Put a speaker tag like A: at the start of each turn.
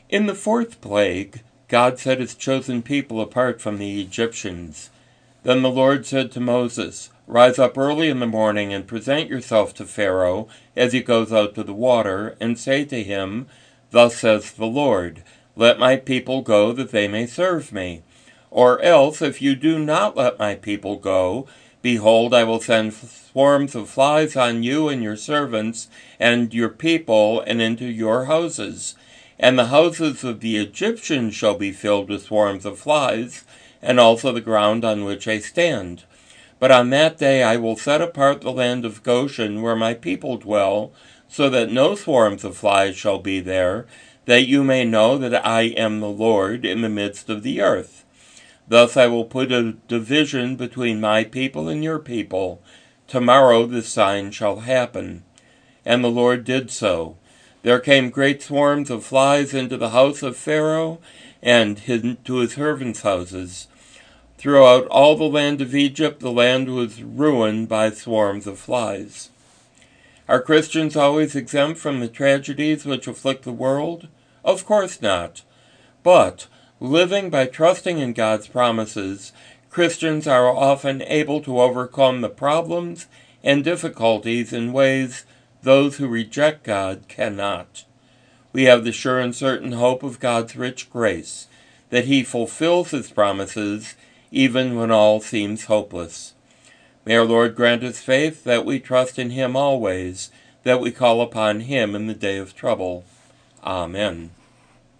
A: In the fourth plague, God set his chosen people apart from the Egyptians. Then the Lord said to Moses, "Rise up early in the morning and present yourself to Pharaoh as he goes out to the water, and say to him, 'Thus says the Lord, let my people go that they may serve me. Or else, if you do not let my people go, behold, I will send swarms of flies on you and your servants and your people and into your houses. And the houses of the Egyptians shall be filled with swarms of flies, and also the ground on which I stand. But on that day I will set apart the land of Goshen where my people dwell, so that no swarms of flies shall be there, that you may know that I am the Lord in the midst of the earth. Thus I will put a division between my people and your people. Tomorrow this sign shall happen.' And the Lord did so. There came great swarms of flies into the house of Pharaoh and to his servants' houses. Throughout all the land of Egypt, the land was ruined by swarms of flies." Are Christians always exempt from the tragedies which afflict the world? Of course not. But, living by trusting in God's promises, Christians are often able to overcome the problems and difficulties in ways those who reject God cannot. We have the sure and certain hope of God's rich grace, that he fulfills his promises even when all seems hopeless. May our Lord grant us faith that we trust in him always, that we call upon him in the day of trouble. Amen.